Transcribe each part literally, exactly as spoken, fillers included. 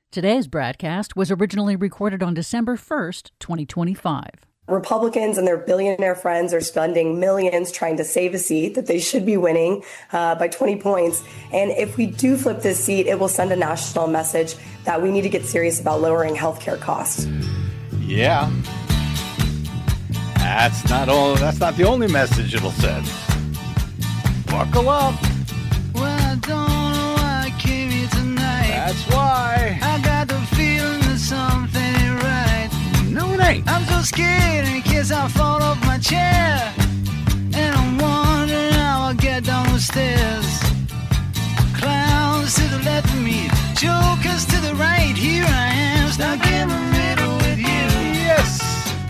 Today's broadcast was originally recorded on December first, twenty twenty-five. Republicans and their billionaire friends are spending millions trying to save a seat that they should be winning uh, by twenty points. And if we do flip this seat, it will send a national message that we need to get serious about lowering healthcare costs. Yeah. That's not all. That's not the only message it'll send. Buckle up. Well, I don't know why I came here tonight. That's why. I got the feeling that something ain't right. No, it ain't. I'm so scared in case I fall off my chair. And I'm wondering how I'll get down the stairs. Clowns to the left of me, jokers to the right. Here I am, stuck in the middle with you. Yes,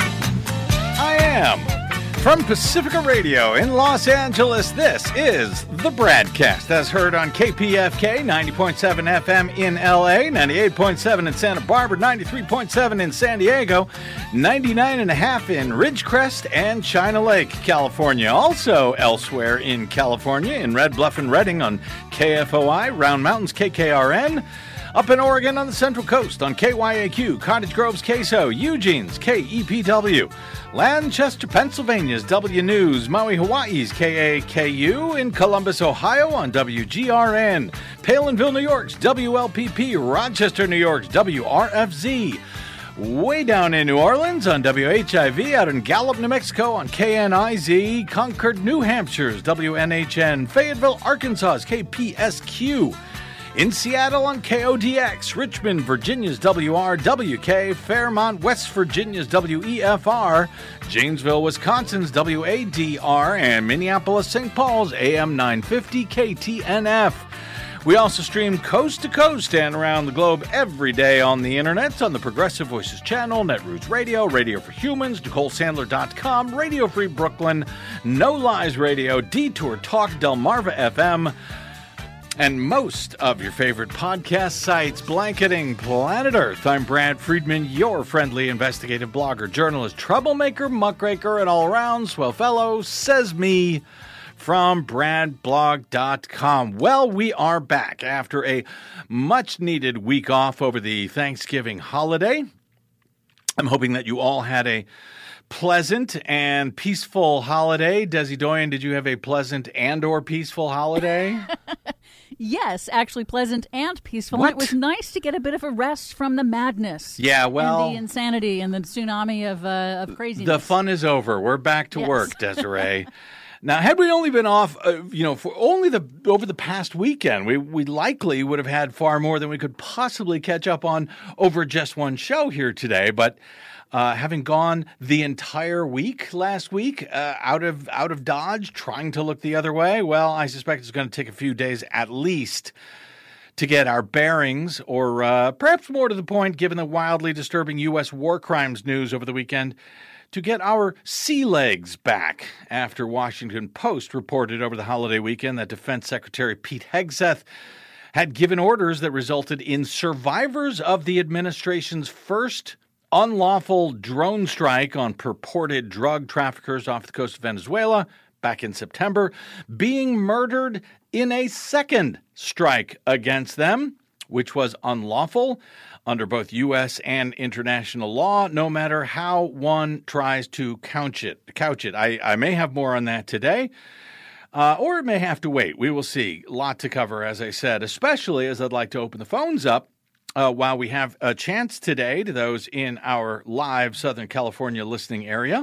I am. From Pacifica Radio in Los Angeles, this is the Bradcast, as heard on K P F K ninety point seven F M in L A, ninety-eight point seven in Santa Barbara, ninety-three point seven in San Diego, ninety-nine point five in Ridgecrest and China Lake, California. Also elsewhere in California, in Red Bluff and Redding on K F O I, Round Mountains K K R N, up in Oregon on the Central Coast on K Y A Q, Cottage Grove's K S O, Eugene's K E P W, Lancaster, Pennsylvania's W News, Maui, Hawaii's K A K U, in Columbus, Ohio on W G R N, Palinville, New York's W L P P, Rochester, New York's W R F Z, way down in New Orleans on W H I V, out in Gallup, New Mexico on K N I Z, Concord, New Hampshire's W N H N, Fayetteville, Arkansas's K P S Q, in Seattle on K O D X, Richmond, Virginia's W R W K, Fairmont, West Virginia's W E F R, Janesville, Wisconsin's W A D R, and Minneapolis, Saint Paul's A M nine fifty K T N F. We also stream coast to coast and around the globe every day on the internet on the Progressive Voices channel, Netroots Radio, Radio for Humans, Nicole Sandler dot com, Radio Free Brooklyn, No Lies Radio, Detour Talk, Delmarva F M, and most of your favorite podcast sites, blanketing planet Earth. I'm Brad Friedman, your friendly investigative blogger, journalist, troublemaker, muckraker, and all-around swell fellow, says me, from brad blog dot com. Well, we are back after a much-needed week off over the Thanksgiving holiday. I'm hoping that you all had a pleasant and peaceful holiday. Desi Doyen, did you have a pleasant and or peaceful holiday? Yes, actually pleasant and peaceful. What? It was nice to get a bit of a rest from the madness. Yeah, well, and the insanity and the tsunami of uh, of craziness. The fun is over. We're back to Yes. work, Desiree. Now, had we only been off, uh, you know, for only the over the past weekend, we we likely would have had far more than we could possibly catch up on over just one show here today. But uh, having gone the entire week last week uh, out of out of Dodge, trying to look the other way, well, I suspect it's going to take a few days at least to get our bearings, or uh, perhaps more to the point, given the wildly disturbing U S war crimes news over the weekend, to get our sea legs back after Washington Post reported over the holiday weekend that Defense Secretary Pete Hegseth had given orders that resulted in survivors of the administration's first unlawful drone strike on purported drug traffickers off the coast of Venezuela back in September being murdered in a second strike against them, which was unlawful under both U S and international law, no matter how one tries to couch it. Couch it. I, I may have more on that today, uh, or it may have to wait. We will see. A lot to cover, as I said, especially as I'd like to open the phones up uh, while we have a chance today to those in our live Southern California listening area,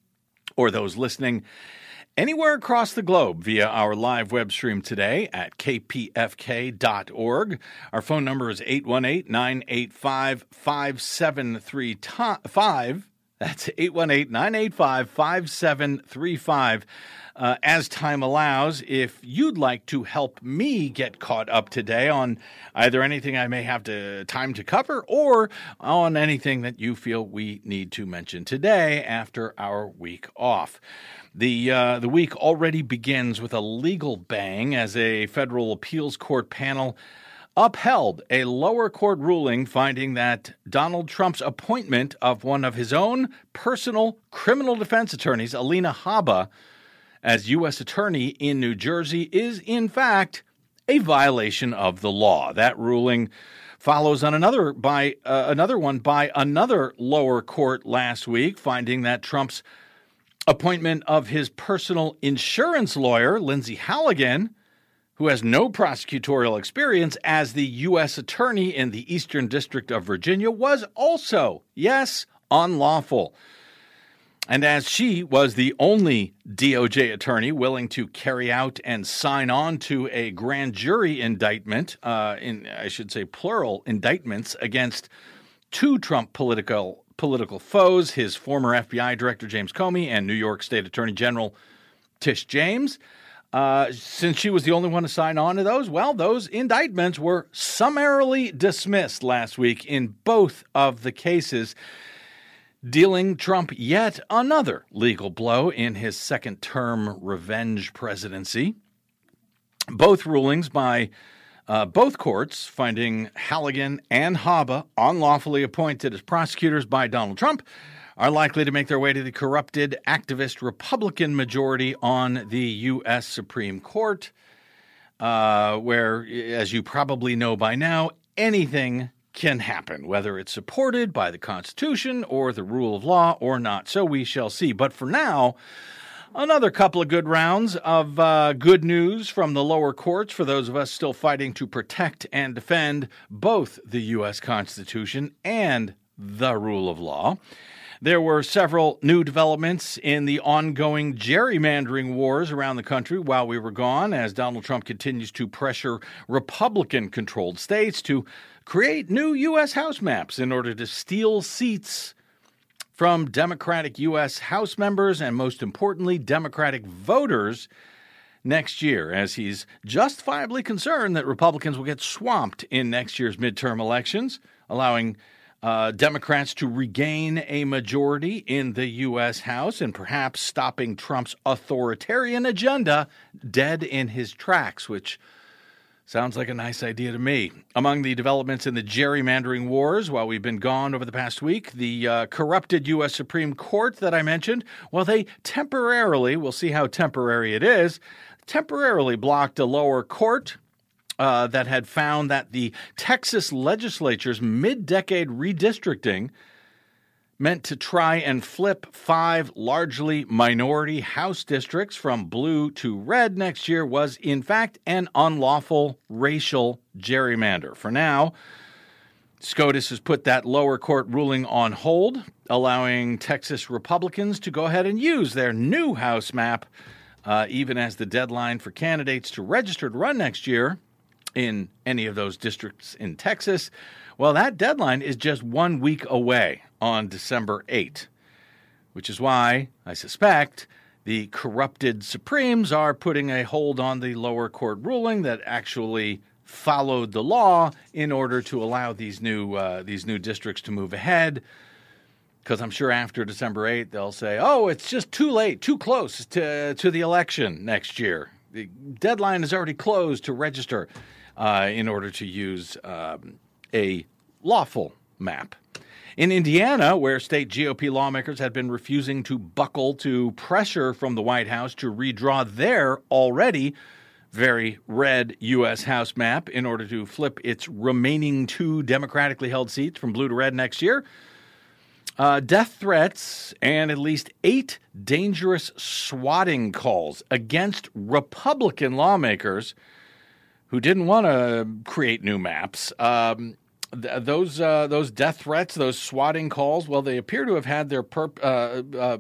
or those listening anywhere across the globe via our live web stream today at k p f k dot org. Our phone number is eight one eight, nine eight five, five seven three five. That's eight one eight, nine eight five, five seven three five. Uh, as time allows, if you'd like to help me get caught up today on either anything I may have to, time to cover, or on anything that you feel we need to mention today after our week off. The uh, the week already begins with a legal bang as a federal appeals court panel upheld a lower court ruling finding that Donald Trump's appointment of one of his own personal criminal defense attorneys, Alina Habba, as U S attorney in New Jersey is, in fact, a violation of the law. That ruling follows on another by uh, another one by another lower court last week, finding that Trump's appointment of his personal insurance lawyer, Lindsay Halligan, who has no prosecutorial experience as the U S attorney in the Eastern District of Virginia, was also, yes, unlawful. And as she was the only D O J attorney willing to carry out and sign on to a grand jury indictment, uh, in I should say plural indictments against two Trump political political foes, his former F B I Director James Comey and New York State Attorney General Tish James, uh, since she was the only one to sign on to those, well, those indictments were summarily dismissed last week in both of the cases, dealing Trump yet another legal blow in his second-term revenge presidency. Both rulings by uh, both courts finding Halligan and Haba unlawfully appointed as prosecutors by Donald Trump are likely to make their way to the corrupted activist Republican majority on the U S Supreme Court, uh, where, as you probably know by now, anything can happen, whether it's supported by the Constitution or the rule of law or not. So we shall see. But for now, another couple of good rounds of uh, good news from the lower courts for those of us still fighting to protect and defend both the U S Constitution and the rule of law. There were several new developments in the ongoing gerrymandering wars around the country while we were gone, as Donald Trump continues to pressure Republican-controlled states to create new U S House maps in order to steal seats from Democratic U S House members and, most importantly, Democratic voters next year, as he's justifiably concerned that Republicans will get swamped in next year's midterm elections, allowing uh, Democrats to regain a majority in the U S House and perhaps stopping Trump's authoritarian agenda dead in his tracks, which sounds like a nice idea to me. Among the developments in the gerrymandering wars while we've been gone over the past week, the uh, corrupted U S Supreme Court that I mentioned, well, they temporarily, we'll see how temporary it is, temporarily blocked a lower court uh, that had found that the Texas legislature's mid-decade redistricting meant to try and flip five largely minority House districts from blue to red next year was, in fact, an unlawful racial gerrymander. For now, SCOTUS has put that lower court ruling on hold, allowing Texas Republicans to go ahead and use their new House map, uh, even as the deadline for candidates to register to run next year in any of those districts in Texas, well, that deadline is just one week away on December eighth, which is why I suspect the corrupted Supremes are putting a hold on the lower court ruling that actually followed the law in order to allow these new uh, these new districts to move ahead. Because I'm sure after December eighth, they'll say, oh, it's just too late, too close to, to the election next year. The deadline is already closed to register uh, in order to use um, a lawful map. In Indiana, where state G O P lawmakers had been refusing to buckle to pressure from the White House to redraw their already very red U S House map in order to flip its remaining two democratically held seats from blue to red next year, uh, death threats and at least eight dangerous swatting calls against Republican lawmakers who didn't want to create new maps. Um, th- those uh, those death threats, those swatting calls, well, they appear to have had their perp- uh, uh,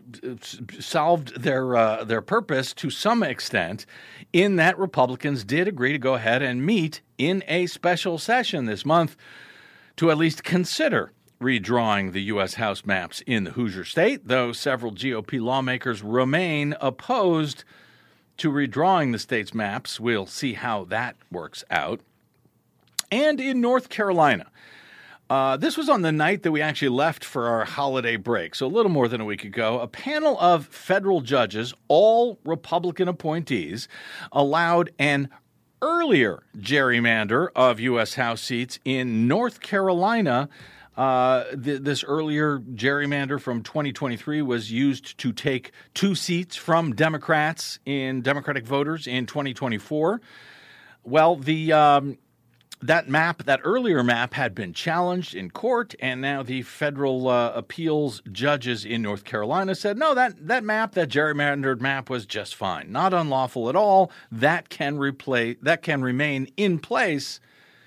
solved their uh, their purpose to some extent, in that Republicans did agree to go ahead and meet in a special session this month to at least consider redrawing the U S House maps in the Hoosier State, though several G O P lawmakers remain opposed to redrawing the state's maps. We'll see how that works out. And in North Carolina, uh, this was on the night that we actually left for our holiday break, so a little more than a week ago, a panel of federal judges, all Republican appointees, allowed an earlier gerrymander of U S House seats in North Carolina. Uh, th- this earlier gerrymander from twenty twenty-three was used to take two seats from Democrats in Democratic voters in twenty twenty-four. Well, the um, that map, that earlier map, had been challenged in court, and now the federal uh, appeals judges in North Carolina said, no, that, that map, that gerrymandered map, was just fine. Not unlawful at all. That can replay, that can remain in place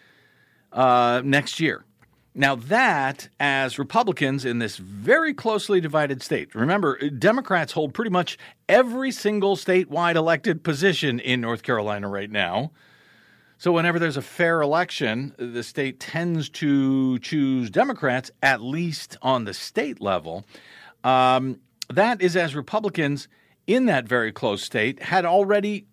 uh, next year. Now that, as Republicans in this very closely divided state, remember, Democrats hold pretty much every single statewide elected position in North Carolina right now. So whenever there's a fair election, the state tends to choose Democrats, at least on the state level. Um, that is as Republicans in that very close state had already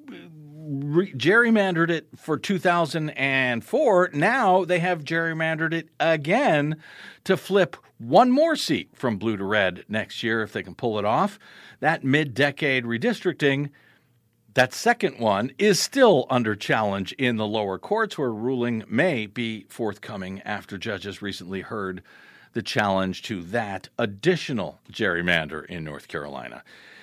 re- gerrymandered it for two thousand four. Now they have gerrymandered it again to flip one more seat from blue to red next year if they can pull it off. That mid-decade redistricting, that second one, is still under challenge in the lower courts, where a ruling may be forthcoming after judges recently heard the challenge to that additional gerrymander in North Carolina.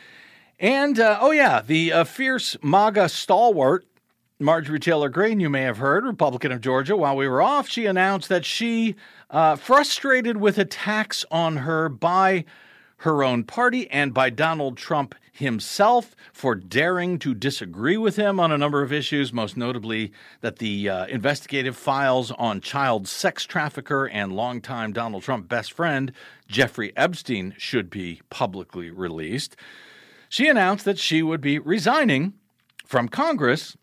And, uh, oh yeah, the uh, fierce MAGA stalwart, Marjorie Taylor Greene, you may have heard, Republican of Georgia, while we were off, she announced that she, uh, frustrated with attacks on her by her own party and by Donald Trump himself for daring to disagree with him on a number of issues, most notably that the uh, investigative files on child sex trafficker and longtime Donald Trump best friend Jeffrey Epstein should be publicly released. She announced that she would be resigning from Congress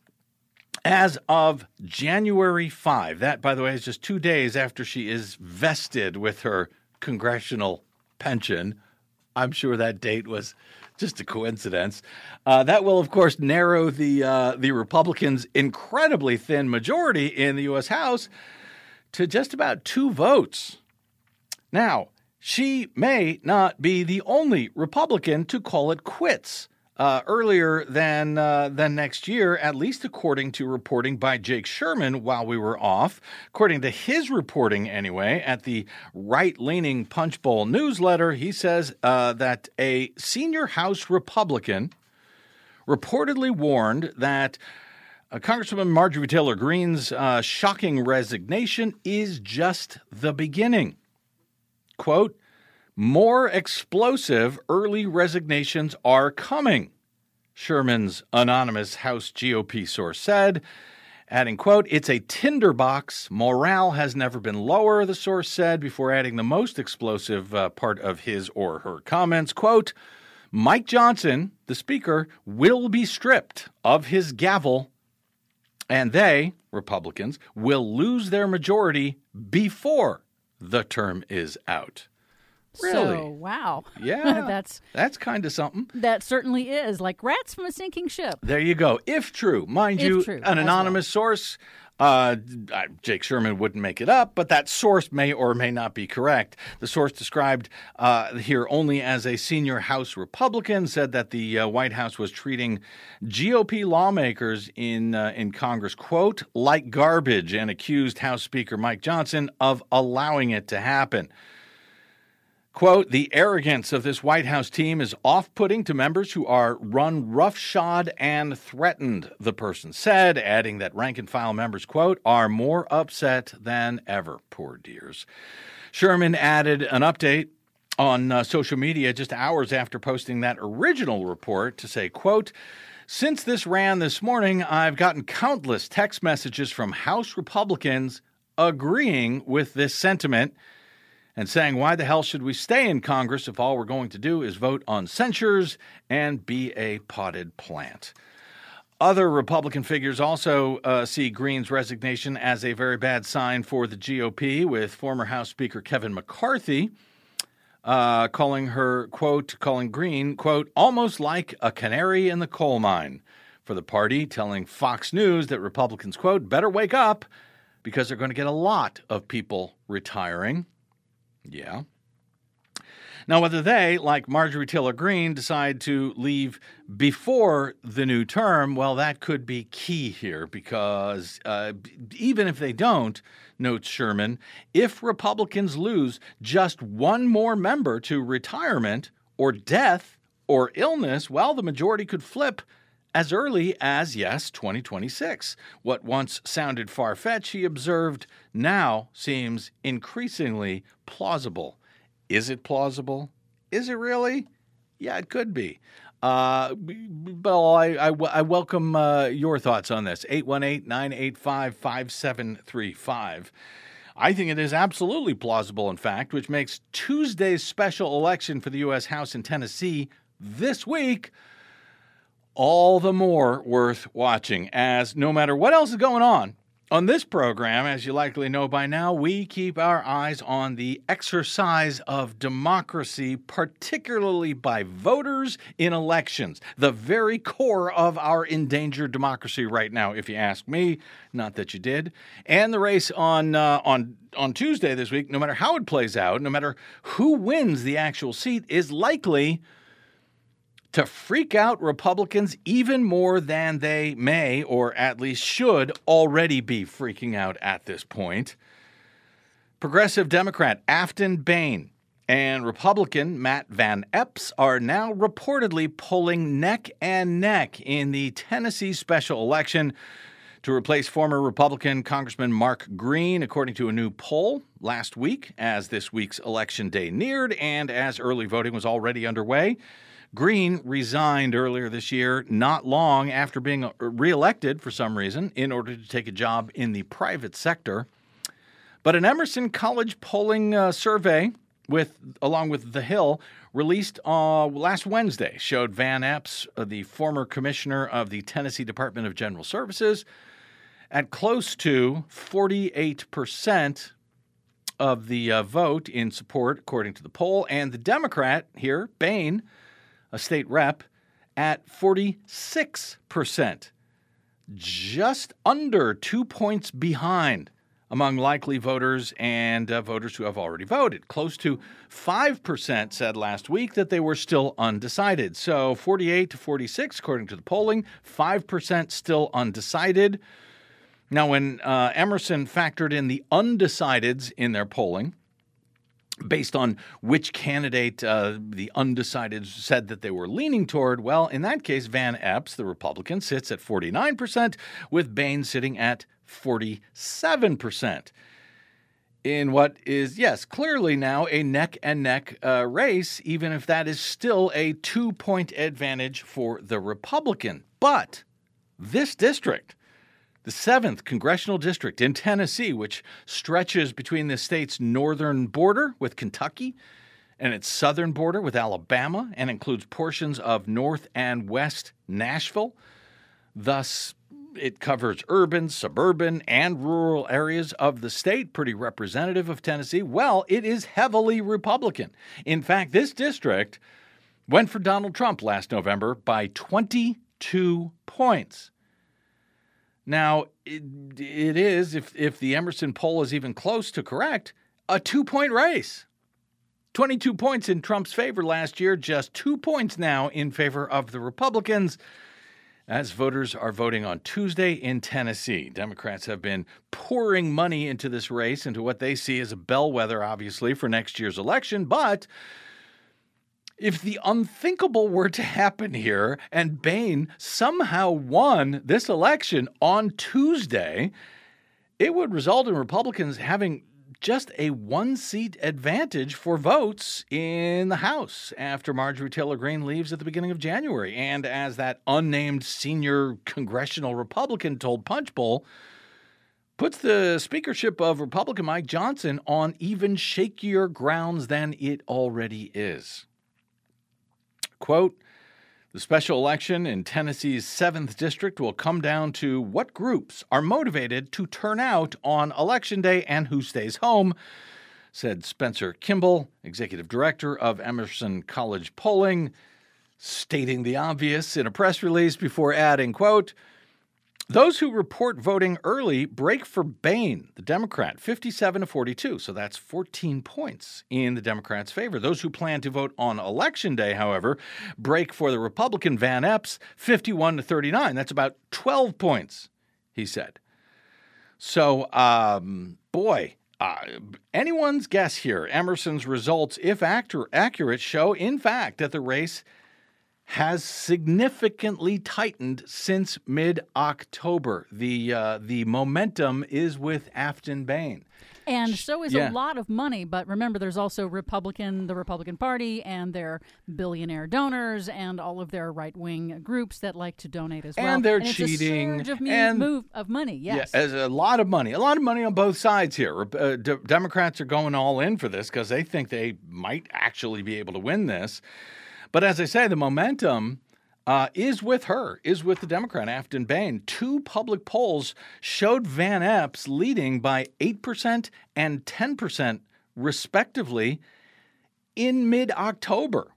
as of January fifth. That, by the way, is just two days after she is vested with her congressional pension. I'm sure that date was just a coincidence. Uh, that will, of course, narrow the uh, the Republicans' incredibly thin majority in the U S House to just about two votes. Now, she may not be the only Republican to call it quits uh, earlier than uh, than next year, at least according to reporting by Jake Sherman while we were off. According to his reporting, anyway, at the right-leaning Punchbowl newsletter, he says uh, that a senior House Republican reportedly warned that uh, Congresswoman Marjorie Taylor Greene's uh, shocking resignation is just the beginning. Quote, more explosive early resignations are coming, Sherman's anonymous House G O P source said, adding, quote, it's a tinderbox. Morale has never been lower, the source said, before adding the most explosive uh, part of his or her comments, quote, Mike Johnson, the speaker, will be stripped of his gavel, and they, Republicans, will lose their majority before the term is out. Really? So, wow. Yeah. that's that's kind of something. That certainly is. Like rats from a sinking ship. There you go. If true. Mind If you, true, an as anonymous source, uh, Jake Sherman wouldn't make it up, but that source may or may not be correct. The source described uh, here only as a senior House Republican said that the uh, White House was treating G O P lawmakers in, uh, in Congress, quote, like garbage, and accused House Speaker Mike Johnson of allowing it to happen. Quote, the arrogance of this White House team is off-putting to members who are run roughshod and threatened, the person said, adding that rank-and-file members, quote, are more upset than ever, poor dears. Sherman added an update on uh, social media just hours after posting that original report to say, quote, since this ran this morning, I've gotten countless text messages from House Republicans agreeing with this sentiment and saying, why the hell should we stay in Congress if all we're going to do is vote on censures and be a potted plant? Other Republican figures also uh, see Greene's resignation as a very bad sign for the G O P, with former House Speaker Kevin McCarthy uh, calling her, quote, calling Greene, quote, almost like a canary in the coal mine for the party, telling Fox News that Republicans, quote, better wake up because they're going to get a lot of people retiring. Yeah. Now, whether they, like Marjorie Taylor Greene, decide to leave before the new term, well, that could be key here because uh, even if they don't, notes Sherman, if Republicans lose just one more member to retirement or death or illness, well, the majority could flip as early as, yes, twenty twenty-six. What once sounded far-fetched, he observed, now seems increasingly plausible. Is it plausible? Is it really? Yeah, it could be. Uh, Bill, I, I, I welcome uh, your thoughts on this. eight one eight, nine eight five, five seven three five. I think it is absolutely plausible, in fact, which makes Tuesday's special election for the U S House in Tennessee this week all the more worth watching, as no matter what else is going on, on this program, as you likely know by now, we keep our eyes on the exercise of democracy, particularly by voters in elections, the very core of our endangered democracy right now, if you ask me. Not that you did. And the race on uh, on on Tuesday this week, no matter how it plays out, no matter who wins the actual seat, is likely to freak out Republicans even more than they may, or at least should, already be freaking out at this point. Progressive Democrat Afton Bain and Republican Matt Van Epps are now reportedly pulling neck and neck in the Tennessee special election to replace former Republican Congressman Mark Green, according to a new poll last week, as this week's election day neared and as early voting was already underway. Green resigned earlier this year, not long after being reelected for some reason, in order to take a job in the private sector. But an Emerson College polling uh, survey, with along with The Hill, released uh, last Wednesday, showed Van Epps, uh, the former commissioner of the Tennessee Department of General Services, at close to forty-eight percent of the uh, vote in support, according to the poll, and the Democrat here, Bain, a state rep, at forty-six percent, just under two points behind among likely voters and uh, voters who have already voted. Close to five percent said last week that they were still undecided. So forty-eight to forty-six, according to the polling, five percent still undecided. Now, when uh, Emerson factored in the undecideds in their polling, based on which candidate uh, the undecideds said that they were leaning toward, well, in that case, Van Epps, the Republican, sits at forty-nine percent, with Bain sitting at forty-seven percent. In what is, yes, clearly now a neck-and-neck uh, race, even if that is still a two-point advantage for the Republican. But this district, the seventh congressional district in Tennessee, which stretches between the state's northern border with Kentucky and its southern border with Alabama, and includes portions of North and West Nashville. Thus, it covers urban, suburban, and rural areas of the state, pretty representative of Tennessee. Well, it is heavily Republican. In fact, this district went for Donald Trump last November by twenty-two points. Now, it, it is, if, if the Emerson poll is even close to correct, a two-point race. twenty-two points in Trump's favor last year, just two points now in favor of the Republicans, as voters are voting on Tuesday in Tennessee. Democrats have been pouring money into this race, into what they see as a bellwether, obviously, for next year's election, but if the unthinkable were to happen here and Bain somehow won this election on Tuesday, it would result in Republicans having just a one-seat advantage for votes in the House after Marjorie Taylor Greene leaves at the beginning of January. And as that unnamed senior congressional Republican told Punchbowl, puts the speakership of Republican Mike Johnson on even shakier grounds than it already is. Quote, the special election in Tennessee's seventh district will come down to what groups are motivated to turn out on Election Day and who stays home, said Spencer Kimball, executive director of Emerson College Polling, stating the obvious in a press release before adding, quote, those who report voting early break for Bain, the Democrat, fifty-seven to forty-two. So that's fourteen points in the Democrats' favor. Those who plan to vote on Election Day, however, break for the Republican Van Epps, fifty-one to thirty-nine. That's about twelve points, he said. So, um, boy, uh, anyone's guess here. Emerson's results, if actor- accurate, show, in fact, that the race has significantly tightened since mid-October. The uh, the momentum is with Afton Bain. And so is Yeah. a lot of money. But remember, there's also Republican, the Republican Party, and their billionaire donors, and all of their right-wing groups that like to donate as well. And they're it's cheating, a surge of me- and- move of money. Yes. Yeah, as a lot of money, a lot of money on both sides here. Uh, D- Democrats are going all in for this because they think they might actually be able to win this. But as I say, the momentum uh, is with her, is with the Democrat, Afton Bain. Two public polls showed Van Epps leading by eight percent and ten percent, respectively, in mid-October.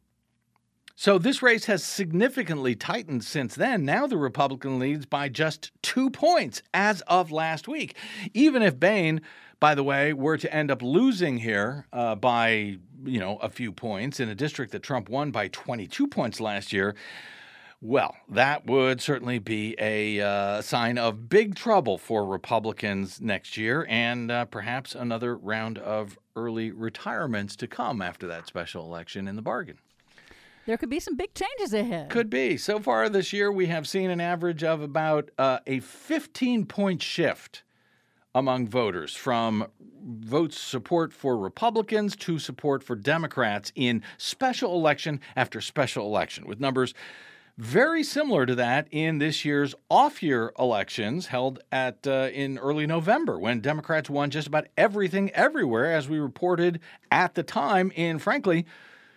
So this race has significantly tightened since then. Now the Republican leads by just two points as of last week. Even if Bain, by the way, were to end up losing here uh, by, you know, a few points in a district that Trump won by twenty-two points last year, well, that would certainly be a uh, sign of big trouble for Republicans next year, and uh, perhaps another round of early retirements to come after that special election in the bargain. There could be some big changes ahead. Could be. So far this year, we have seen an average of about uh, a fifteen-point shift among voters from vote support for Republicans to support for Democrats in special election after special election, with numbers very similar to that in this year's off-year elections held at uh, in early November, when Democrats won just about everything everywhere, as we reported at the time, in, frankly,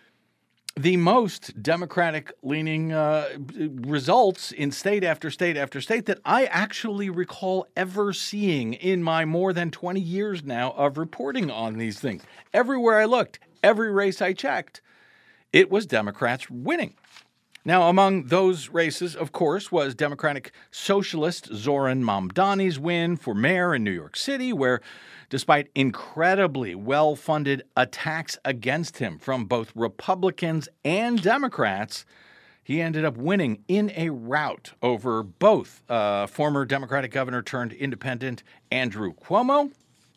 the most Democratic-leaning uh, results in state after state after state that I actually recall ever seeing in my more than twenty years now of reporting on these things. Everywhere I looked, every race I checked, it was Democrats winning. Now, among those races, of course, was Democratic Socialist Zoran Mamdani's win for mayor in New York City, where, despite incredibly well-funded attacks against him from both Republicans and Democrats, he ended up winning in a rout over both uh, former Democratic governor turned independent Andrew Cuomo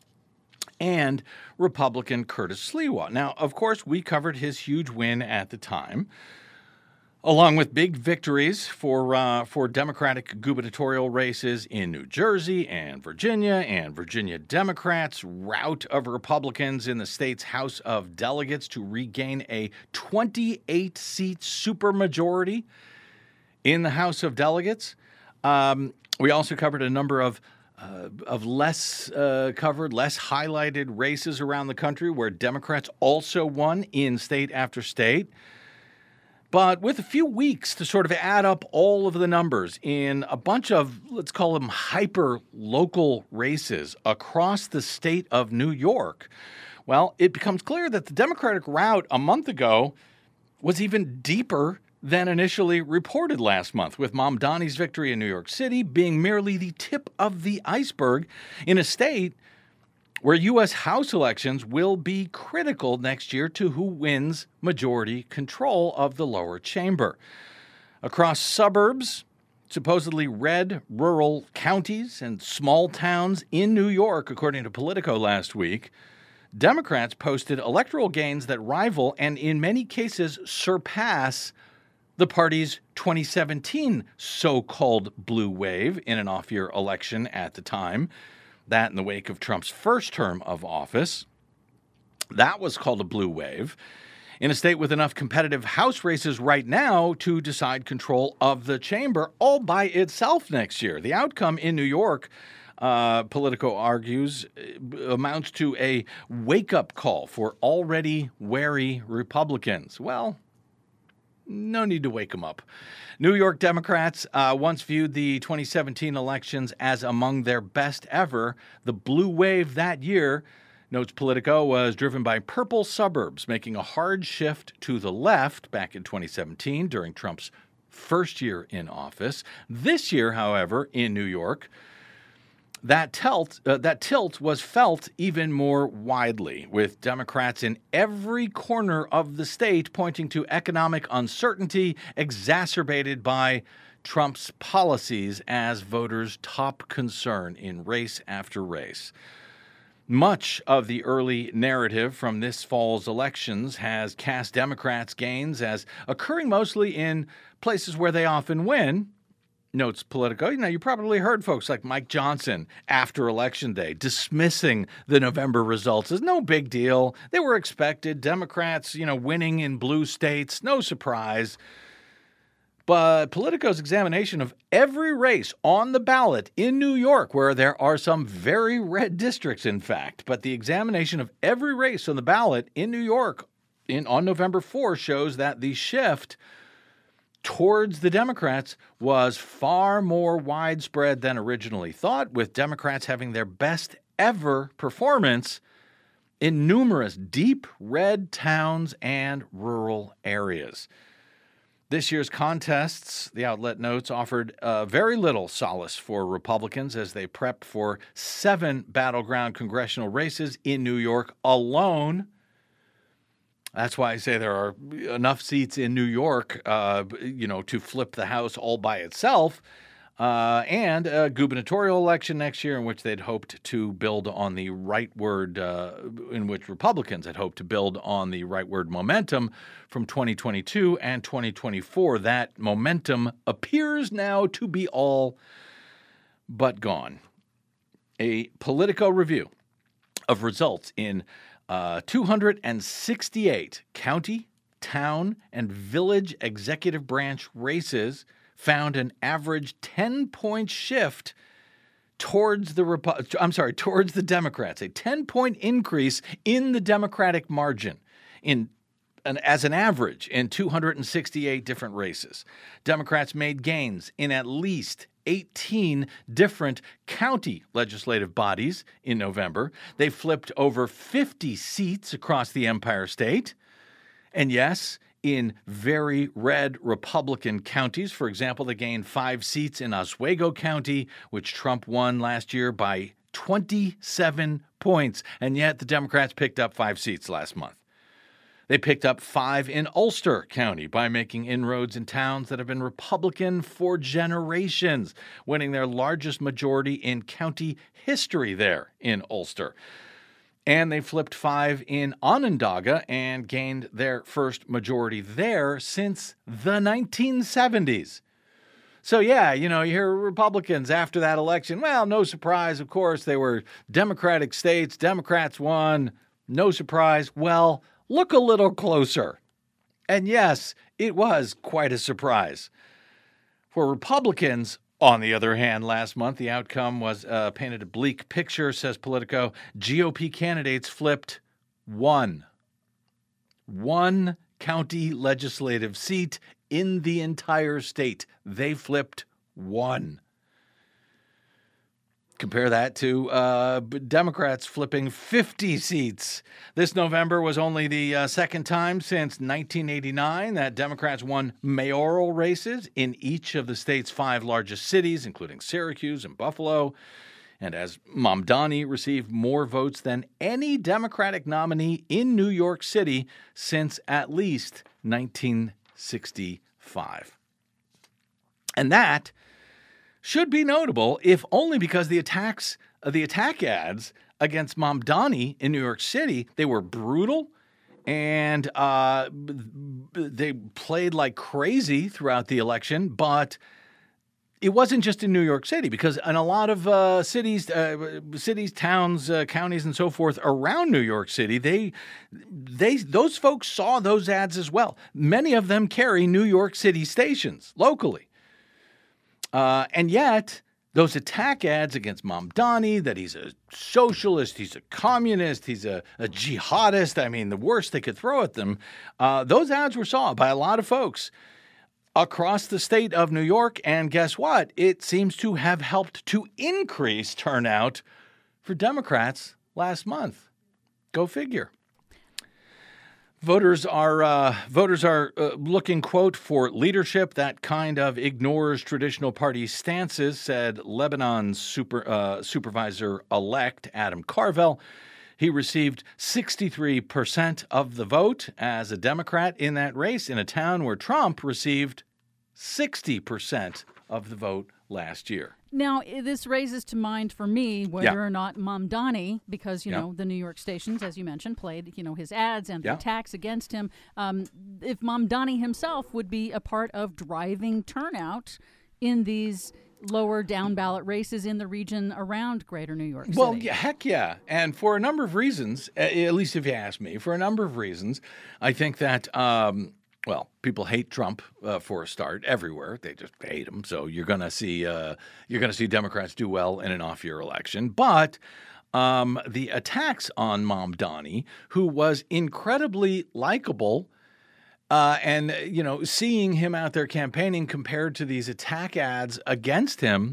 and Republican Curtis Sliwa. Now, of course, we covered his huge win at the time, along with big victories for uh, for Democratic gubernatorial races in New Jersey and Virginia, and Virginia Democrats' rout of Republicans in the state's House of Delegates to regain a twenty-eight seat supermajority in the House of Delegates. Um, we also covered a number of uh, of less uh, covered, less highlighted races around the country where Democrats also won in state after state. But with a few weeks to sort of add up all of the numbers in a bunch of, let's call them hyper-local races across the state of New York, well, it becomes clear that the Democratic rout a month ago was even deeper than initially reported last month, with Mamdani's victory in New York City being merely the tip of the iceberg in a state where U S House elections will be critical next year to who wins majority control of the lower chamber. Across suburbs, supposedly red rural counties and small towns in New York, according to Politico last week, Democrats posted electoral gains that rival and in many cases surpass the party's twenty seventeen so-called blue wave in an off-year election at the time. That in the wake of Trump's first term of office. That was called a blue wave in a state with enough competitive House races right now to decide control of the chamber all by itself next year. The outcome in New York, uh, Politico argues, amounts to a wake-up call for already wary Republicans. Well, no need to wake them up. New York Democrats uh, once viewed the twenty seventeen elections as among their best ever. The blue wave that year, notes Politico, was driven by purple suburbs, making a hard shift to the left back in twenty seventeen during Trump's first year in office. This year, however, in New York, That tilt, uh, that tilt was felt even more widely, with Democrats in every corner of the state pointing to economic uncertainty exacerbated by Trump's policies as voters' top concern in race after race. Much of the early narrative from this fall's elections has cast Democrats' gains as occurring mostly in places where they often win, notes Politico. You know, you probably heard folks like Mike Johnson after Election Day dismissing the November results as no big deal. They were expected. Democrats, you know, winning in blue states, no surprise. But Politico's examination of every race on the ballot in New York, where there are some very red districts, in fact, but the examination of every race on the ballot in New York in, on November fourth shows that the shift towards the Democrats was far more widespread than originally thought, with Democrats having their best ever performance in numerous deep red towns and rural areas. This year's contests, the outlet notes, offered uh, very little solace for Republicans as they prepped for seven battleground congressional races in New York alone. That's why I say there are enough seats in New York, uh, you know, to flip the House all by itself, uh, and a gubernatorial election next year in which they'd hoped to build on the rightward, uh, in which Republicans had hoped to build on the rightward momentum from twenty twenty-two and twenty twenty-four. That momentum appears now to be all but gone. A Politico review of results in Uh, two hundred sixty-eight county, town, and village executive branch races found an average ten-point shift towards the Repu- I'm sorry, towards the Democrats, a ten-point increase in the Democratic margin in an, as an average in two hundred sixty-eight different races. Democrats made gains in at least eighteen different county legislative bodies in November. They flipped over fifty seats across the Empire State. And yes, in very red Republican counties, for example, they gained five seats in Oswego County, which Trump won last year by twenty-seven points. And yet the Democrats picked up five seats last month. They picked up five in Ulster County by making inroads in towns that have been Republican for generations, winning their largest majority in county history there in Ulster. And they flipped five in Onondaga and gained their first majority there since the nineteen seventies. So, yeah, you know, you hear Republicans after that election. Well, no surprise, of course, they were Democratic states. Democrats won. No surprise. Well, look a little closer. And yes, it was quite a surprise. For Republicans, on the other hand, last month, the outcome was uh, painted a bleak picture, says Politico. G O P candidates flipped one. One county legislative seat in the entire state. They flipped one. Compare that to uh, Democrats flipping fifty seats. This November was only the uh, second time since nineteen eighty-nine that Democrats won mayoral races in each of the state's five largest cities, including Syracuse and Buffalo. And as Mamdani received more votes than any Democratic nominee in New York City since at least nineteen sixty-five. And that should be notable, if only because the attacks, uh, the attack ads against Mamdani in New York City, they were brutal and uh, they played like crazy throughout the election. But it wasn't just in New York City, because in a lot of uh, cities, uh, cities, towns, uh, counties, and so forth around New York City, they, they, those folks saw those ads as well. Many of them carry New York City stations locally. Uh, and yet, those attack ads against Mamdani, that he's a socialist, he's a communist, he's a, a jihadist, I mean, the worst they could throw at them, uh, those ads were saw by a lot of folks across the state of New York. And guess what? It seems to have helped to increase turnout for Democrats last month. Go figure. Voters are uh, voters are uh, looking, quote, for leadership that kind of ignores traditional party stances, said Lebanon's super, uh, supervisor-elect Adam Carvel. He received sixty-three percent of the vote as a Democrat in that race in a town where Trump received sixty percent of the vote last year. Now, i- this raises to mind for me whether Yeah. or not Mamdani, because, you Yeah. know, the New York stations, as you mentioned, played, you know, his ads and Yeah. the attacks against him, um, if Mamdani himself would be a part of driving turnout in these lower down ballot races in the region around greater New York City. Well, yeah, heck yeah. And for a number of reasons, a- at least if you ask me, for a number of reasons, I think that, um, well, people hate Trump uh, for a start everywhere. They just hate him. So you're going to see uh, you're going to see Democrats do well in an off-year election. But um, the attacks on Mamdani, who was incredibly likable, Uh, and, you know, seeing him out there campaigning compared to these attack ads against him,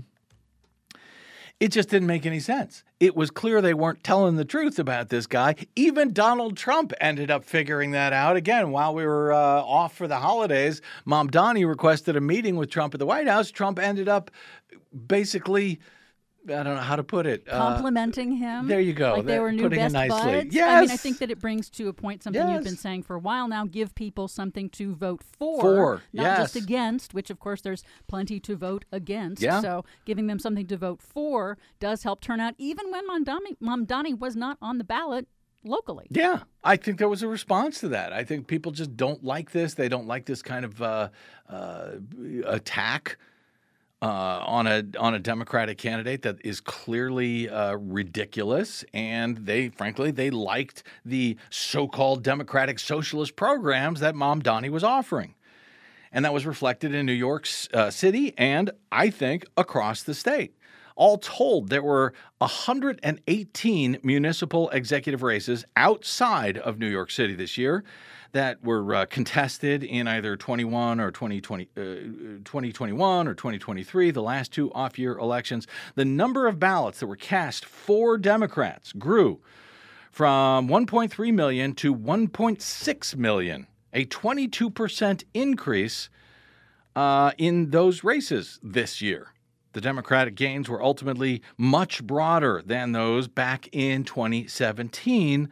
it just didn't make any sense. It was clear they weren't telling the truth about this guy. Even Donald Trump ended up figuring that out. Again, while we were uh, off for the holidays, Mamdani requested a meeting with Trump at the White House. Trump ended up basically, I don't know how to put it. Uh, complimenting him. there you go. Like they That- were new putting it best nicely. buds. I mean, I Yes. think that it brings to a point something you've been Yes. saying for a while now. Give people something to vote for, For, not just yes. against, which of course there's plenty to vote against. Yeah. So giving them something to vote for does help turn out, even when Mamdani, Mamdani was not on the ballot locally. Yeah, I think there was a response to that. I think people just don't like this. They don't like this kind of uh, uh, attack uh, on a on a Democratic candidate that is clearly uh, ridiculous. And they, frankly, they liked the so-called Democratic socialist programs that Mamdani was offering. And that was reflected in New York uh, City and, I think, across the state. All told, there were one hundred eighteen municipal executive races outside of New York City this year that were uh, contested in either twenty-one or twenty twenty, uh, twenty twenty-one or twenty twenty-three, the last two off-year elections. The number of ballots that were cast for Democrats grew from one point three million to one point six million, a twenty-two percent increase uh, in those races this year. The Democratic gains were ultimately much broader than those back in twenty seventeen.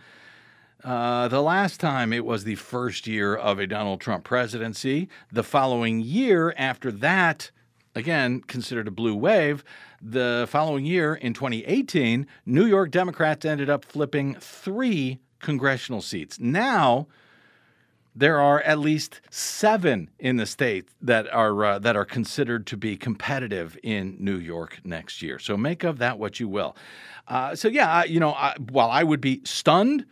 Uh, the last time it was the first year of a Donald Trump presidency. The following year after that, again, considered a blue wave, the following year in twenty eighteen, New York Democrats ended up flipping three congressional seats. Now, there are at least seven in the state that are uh, that are considered to be competitive in New York next year. So make of that what you will. Uh, so yeah, I, you know, I, while I would be stunned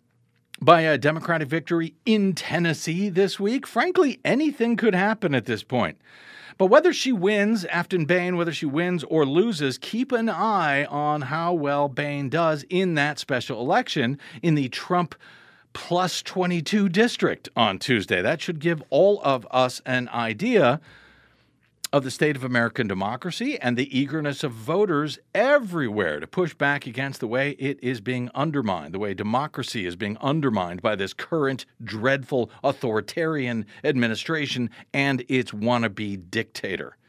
by a Democratic victory in Tennessee this week, frankly, anything could happen at this point. But whether she wins, Afton Bain, whether she wins or loses, keep an eye on how well Bain does in that special election in the Trump plus twenty-two district on Tuesday. That should give all of us an idea of the state of American democracy and the eagerness of voters everywhere to push back against the way it is being undermined, the way democracy is being undermined by this current dreadful authoritarian administration and its wannabe dictator.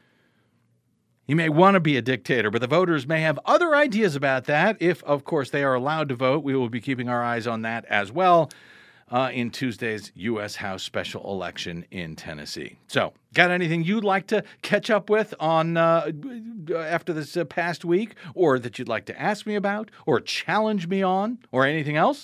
He may want to be a dictator, but the voters may have other ideas about that. If, of course, they are allowed to vote, we will be keeping our eyes on that as well uh, in Tuesday's U S House special election in Tennessee. So, got anything you'd like to catch up with on uh, after this uh, past week, or that you'd like to ask me about, or challenge me on, or anything else?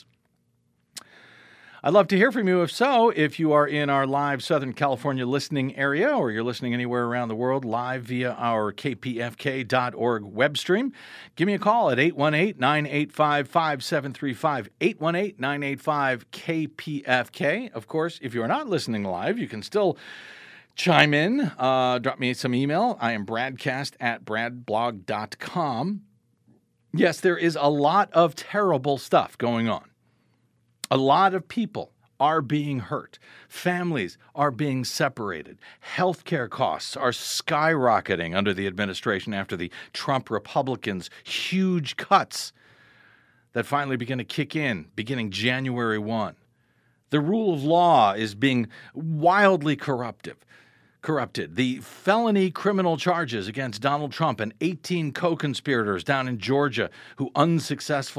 I'd love to hear from you. If so, if you are in our live Southern California listening area, or you're listening anywhere around the world live via our K P F K dot org web stream, give me a call at eight one eight, nine eight five, five seven three five, eight one eight, nine eight five, K P F K. Of course, if you're not listening live, you can still chime in, uh, drop me some email. I am bradcast at bradblog dot com. Yes, there is a lot of terrible stuff going on. A lot of people are being hurt. Families are being separated. Healthcare costs are skyrocketing under the administration after the Trump Republicans' huge cuts that finally begin to kick in beginning January first. The rule of law is being wildly corruptive. Corrupted. The felony criminal charges against Donald Trump and eighteen co-conspirators down in Georgia who unsuccessful,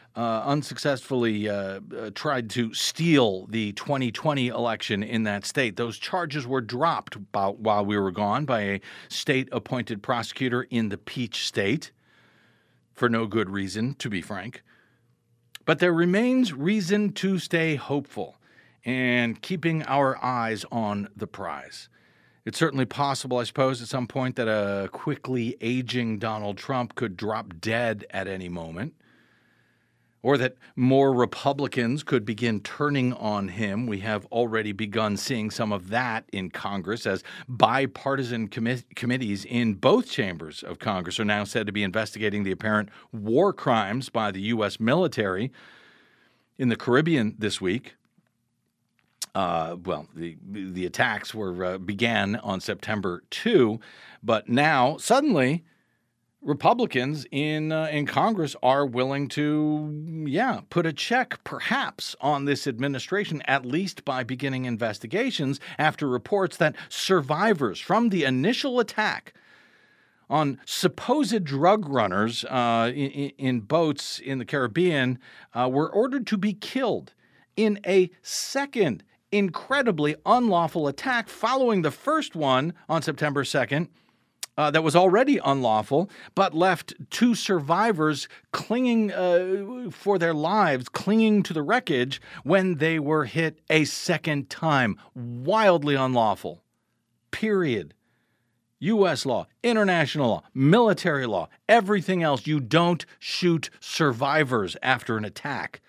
uh, unsuccessfully uh, uh, tried to steal the twenty twenty election in that state. Those charges were dropped about while we were gone by a state-appointed prosecutor in the Peach State, for no good reason, to be frank. But there remains reason to stay hopeful and keeping our eyes on the prize. It's certainly possible, I suppose, at some point that a quickly aging Donald Trump could drop dead at any moment, or that more Republicans could begin turning on him. We have already begun seeing some of that in Congress, as bipartisan commi- committees in both chambers of Congress are now said to be investigating the apparent war crimes by the U S military in the Caribbean this week. Uh, well, the the attacks were uh, began on September second, but now suddenly Republicans in uh, in Congress are willing to, yeah, put a check perhaps on this administration, at least by beginning investigations after reports that survivors from the initial attack on supposed drug runners uh, in, in boats in the Caribbean uh, were ordered to be killed in a second incredibly unlawful attack following the first one on September second uh, that was already unlawful, but left two survivors clinging uh, for their lives, clinging to the wreckage when they were hit a second time. Wildly unlawful. Period. U S law, international law, military law, everything else. You don't shoot survivors after an attack.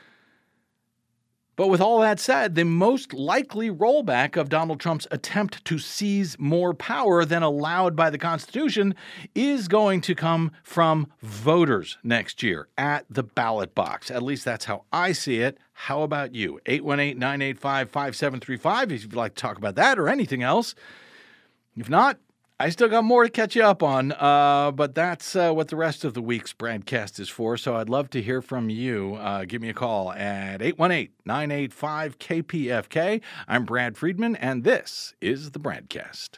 But with all that said, the most likely rollback of Donald Trump's attempt to seize more power than allowed by the Constitution is going to come from voters next year at the ballot box. At least that's how I see it. How about you? eight one eight, nine eight five, five seven three five if you'd like to talk about that or anything else. If not, I still got more to catch you up on, uh, but that's uh, what the rest of the week's broadcast is for, so I'd love to hear from you. Uh, give me a call at eight one eight, nine eight five, K P F K. I'm Brad Friedman, and this is the Bradcast.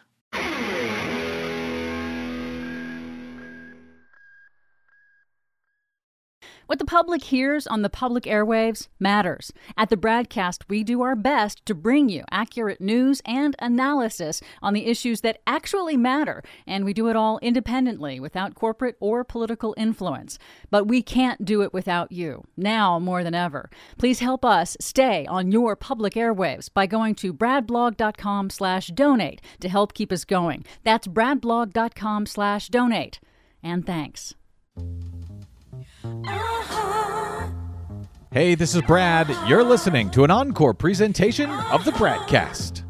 What the public hears on the public airwaves matters. At the Bradcast, we do our best to bring you accurate news and analysis on the issues that actually matter, and we do it all independently, without corporate or political influence. But we can't do it without you, now more than ever. Please help us stay on your public airwaves by going to bradblog.com slash donate to help keep us going. That's bradblog.com slash donate. And thanks. Hey, this is Brad. You're listening to an encore presentation of the Bradcast.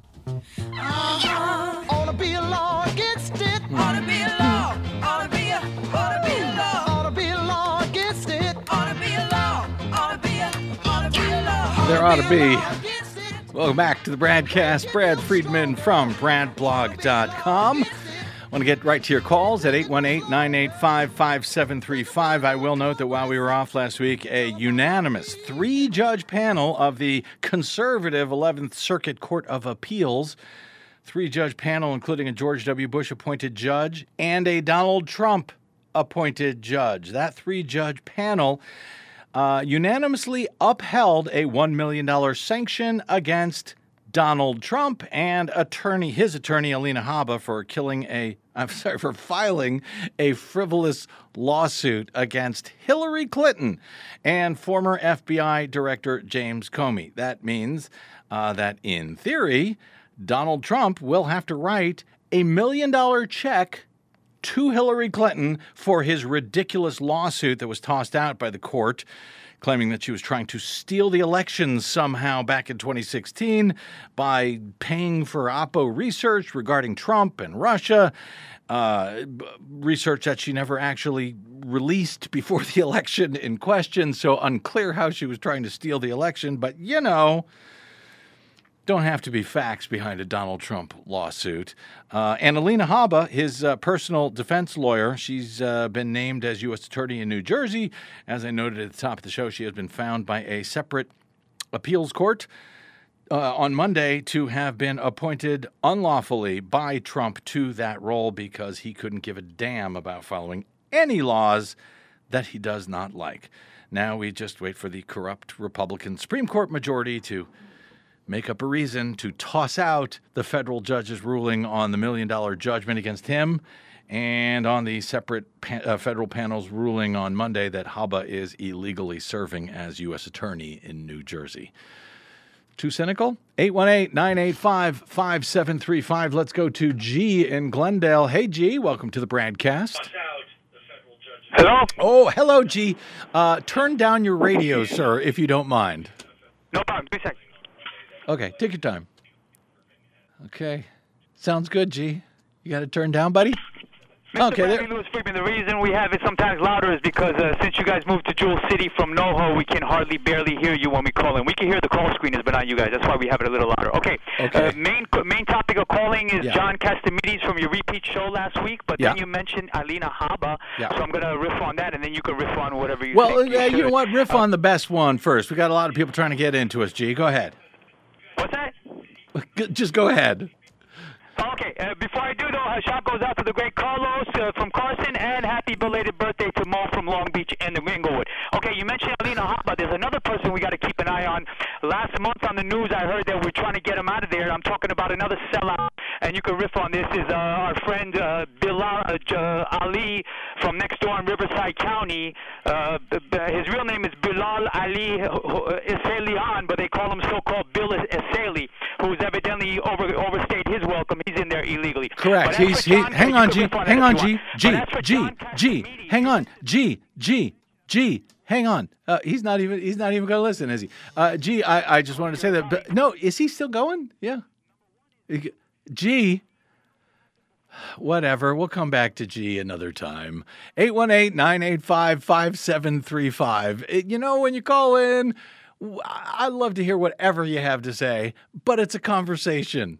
Ought to be a law against it. Ought to be a law. Ought to be a. Ought to be a law. Ought to be a law against it. Ought to be a law. Ought to be a. Ought to be a law. There ought to be. Welcome back to the Bradcast. Brad Friedman from bradblog dot com. I want to get right to your calls at eight one eight, nine eight five, five seven three five. I will note that while we were off last week, a unanimous three-judge panel of the conservative eleventh Circuit Court of Appeals, three-judge panel including a George W. Bush-appointed judge and a Donald Trump-appointed judge. That three-judge panel uh, unanimously upheld a one million dollars sanction against Donald Trump and attorney, his attorney, Alina Habba, for killing a, I'm sorry, for filing a frivolous lawsuit against Hillary Clinton and former F B I Director James Comey. That means uh, that, in theory, Donald Trump will have to write a million dollar check to Hillary Clinton for his ridiculous lawsuit that was tossed out by the court, claiming that she was trying to steal the election somehow back in twenty sixteen by paying for Oppo research regarding Trump and Russia, uh, research that she never actually released before the election in question, so unclear how she was trying to steal the election. But, you know, don't have to be facts behind a Donald Trump lawsuit. Uh, and Alina Habba, his uh, personal defense lawyer, she's uh, been named as U S Attorney in New Jersey. As I noted at the top of the show, she has been found by a separate appeals court uh, on Monday to have been appointed unlawfully by Trump to that role because he couldn't give a damn about following any laws that he does not like. Now we just wait for the corrupt Republican Supreme Court majority to make up a reason to toss out the federal judge's ruling on the million-dollar judgment against him and on the separate pa- uh, federal panel's ruling on Monday that Habba is illegally serving as U S attorney in New Jersey. Too cynical? eight one eight, nine eight five, five seven three five. Let's go to G in Glendale. Hey, G, welcome to the broadcast. Hello? Oh, hello, G. Uh, turn down your radio, sir, if you don't mind. No problem. Two seconds. Okay, take your time. Okay. Sounds good, G. You got it turned down, buddy? Mister Okay, Bradley there- Lewis Friedman, the reason we have it sometimes louder is because uh, since you guys moved to Jewel City from NoHo, we can hardly barely hear you when we call in. We can hear the call screeners, but not you guys. That's why we have it a little louder. Okay. Okay. Uh, main main topic of calling is Yeah. John Castimedes from your repeat show last week, but Yeah. then you mentioned Alina Habba, Yeah. so I'm going to riff on that, and then you can riff on whatever you Well, think. uh, you know should. what? Riff Uh, on the best one first. We got a lot of people trying to get into us, G. Go ahead. What's that? G- Just go ahead. Okay, uh, before I do, though, a shout goes out to the great Carlos uh, from Carson, and happy belated birthday to Mo from Long Beach and the Inglewood. Okay, you mentioned Alina Habba. There's another person we got to keep an eye on. Last month on the news, I heard that we're trying to get him out of there. I'm talking about another sellout, and you can riff on this, is uh, our friend uh, Bilal uh, J- Ali from next door in Riverside County. Uh, b- b- his real name is Bilal Ali Isalihan, but they call him so-called Bill Isali, who's evidently over, overstayed his welcome. He's in there illegally. Correct. But as He's for he. John- Hang you on, can G. riff that Hang if on, you G. want. G. But as for G. John G. Castimedes- Hang on, G. G. G. Hang on. Uh, he's not even. He's not even going to listen, is he? Uh, G. I. I just wanted to say that. But no, is he still going? Yeah. G. Whatever. We'll come back to G another time. eight one eight, nine eight five, five seven three five. You know, when you call in, w- I love to hear whatever you have to say, but it's a conversation.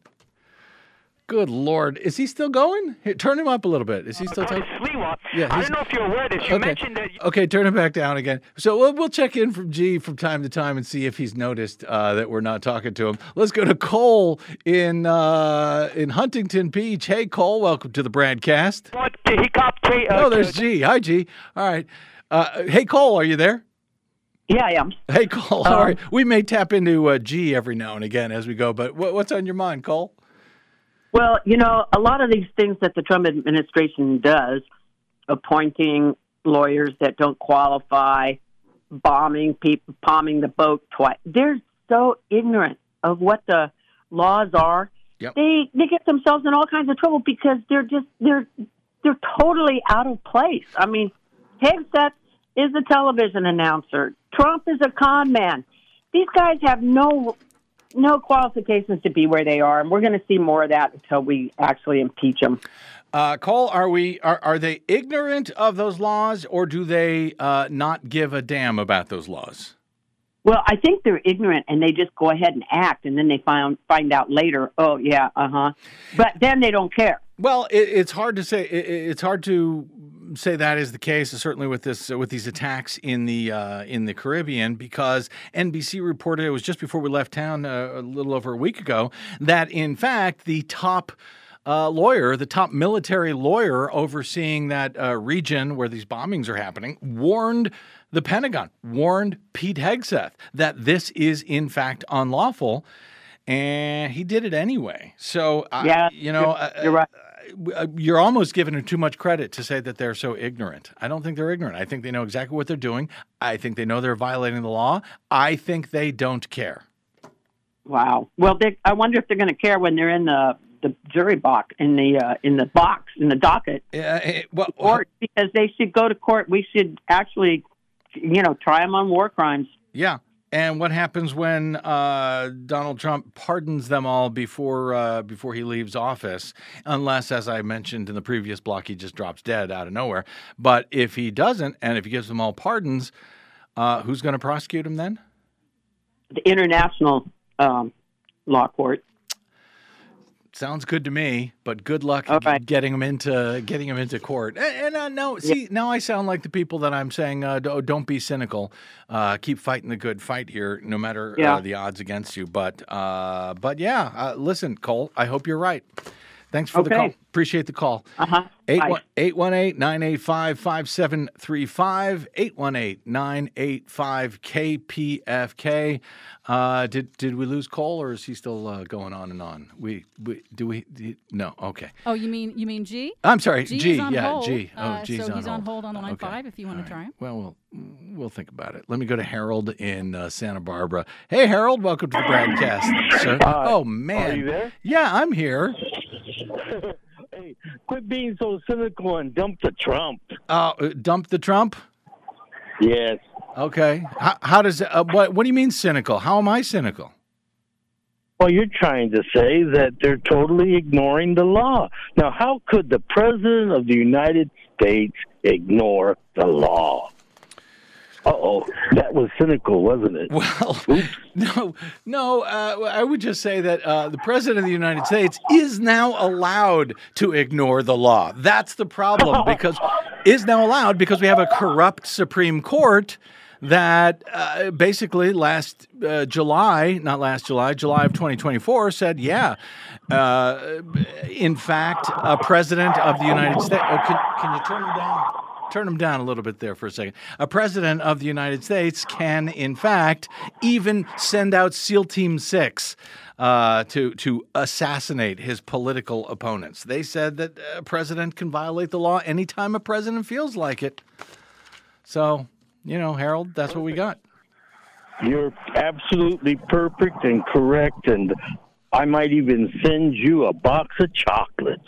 Good Lord. Is he still going? Here, turn him up a little bit. Is he still Tony talking? Sliwa. Yeah, I he's- don't know if you're aware of this. You Okay. mentioned that. Okay, turn it back down again. So we'll, we'll check in from G from time to time and see if he's noticed uh, that we're not talking to him. Let's go to Cole in uh, in Huntington Beach. Hey, Cole, welcome to the broadcast. What he copped? Uh, Oh, there's G. Hi, G. All right. Uh, hey, Cole, are you there? Yeah, I am. Hey, Cole. How are you? We may tap into uh, G every now and again as we go, but what, what's on your mind, Cole? Well, you know, a lot of these things that the Trump administration does, appointing lawyers that don't qualify, bombing people, bombing the boat twice, they're so ignorant of what the laws are. Yep. They they get themselves in all kinds of trouble because they're just they're they're totally out of place. I mean, Hegseth is a television announcer. Trump is a con man. These guys have no no qualifications to be where they are, and we're going to see more of that until we actually impeach them. Uh, Cole, are we are, are they ignorant of those laws, or do they uh, not give a damn about those laws? Well, I think they're ignorant, and they just go ahead and act, and then they find find out later, oh, yeah, uh-huh. But then they don't care. Well, it, it's hard to say. It, it's hard to say that is the case, certainly with this uh, with these attacks in the uh, in the Caribbean, because N B C reported, it was just before we left town uh, a little over a week ago, that in fact the top uh, lawyer, the top military lawyer overseeing that uh, region where these bombings are happening, warned the Pentagon, warned Pete Hegseth that this is in fact unlawful. And he did it anyway. So, Yeah, I, you know, you're- uh, you're right. uh, you're almost giving him too much credit to say that they're so ignorant. I don't think they're ignorant. I think they know exactly what they're doing. I think they know they're violating the law. I think they don't care. Wow. Well, they, I wonder if they're going to care when they're in the, the jury box, in the uh, in the box, in the docket, Uh, it- well, court, because they should go to court. We should actually, you know, try them on war crimes. yeah. And what happens when uh, Donald Trump pardons them all before uh, before he leaves office? Unless, as I mentioned in the previous block, he just drops dead out of nowhere. But if he doesn't, and if he gives them all pardons, uh, who's going to prosecute him then? The International um, Law Court. Sounds good to me, but good luck All right. getting them into getting them into court. And, and uh, now, see, now I sound like the people that I'm saying, uh, don't, don't be cynical. Uh, keep fighting the good fight here, no matter Yeah. uh, the odds against you. But, uh, but yeah, uh, listen, Cole, I hope you're right. Thanks for Okay. the call. Appreciate the call. Uh-huh. eight one eight, nine eight five, five seven three five, eight one eight, nine eight five, K P F K. Uh, did did we lose Cole, or is he still uh, going on and on? We, we do we do, no. Okay. Oh, you mean you mean G? I'm sorry, G. G. is on yeah, hold. G. Oh, Uh, G's so on he's hold. on hold on the line Okay. five if you want All to try right. it. Well, we'll we'll think about it. Let me go to Harold in uh, Santa Barbara. Hey, Harold, welcome to the broadcast, sir. Hi. Oh man, Are you there? Yeah, I'm here. Hey, quit being so cynical and dump the Trump. Uh, dump the Trump. Yes. Okay. How, how does uh, what? What do you mean cynical? How am I cynical? Well, you're trying to say that they're totally ignoring the law. Now, how could the President of the United States ignore the law? Uh-oh, that was cynical, wasn't it? Well, Oops. no, no. Uh, I would just say that uh, the President of the United States is now allowed to ignore the law. That's the problem, because is now allowed because we have a corrupt Supreme Court that uh, basically last uh, July, not last July, July of twenty twenty-four, said, yeah, uh, in fact, a president of the United States. Oh, can, can you turn him down? Turn him down a little bit there for a second. A president of the United States can, in fact, even send out SEAL Team six uh, to to assassinate his political opponents. They said that a president can violate the law anytime a president feels like it. So, you know, Harold, that's what we got. You're absolutely perfect and correct, and I might even send you a box of chocolates.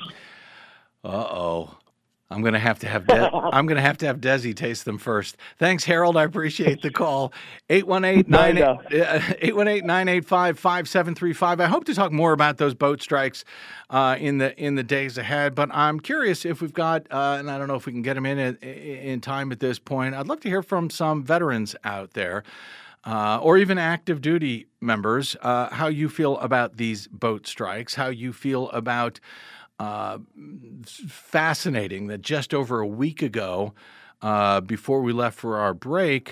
Uh-oh. I'm gonna have to have De- I'm gonna have to have Desi taste them first. Thanks, Harold. I appreciate the call. eight one eight, nine eight five, five seven three five. I hope to talk more about those boat strikes uh, in the in the days ahead. But I'm curious if we've got, uh, and I don't know if we can get them in at, in time at this point. I'd love to hear from some veterans out there. Uh, or even active duty members, uh, how you feel about these boat strikes, how you feel about Uh, fascinating that just over a week ago, uh, before we left for our break,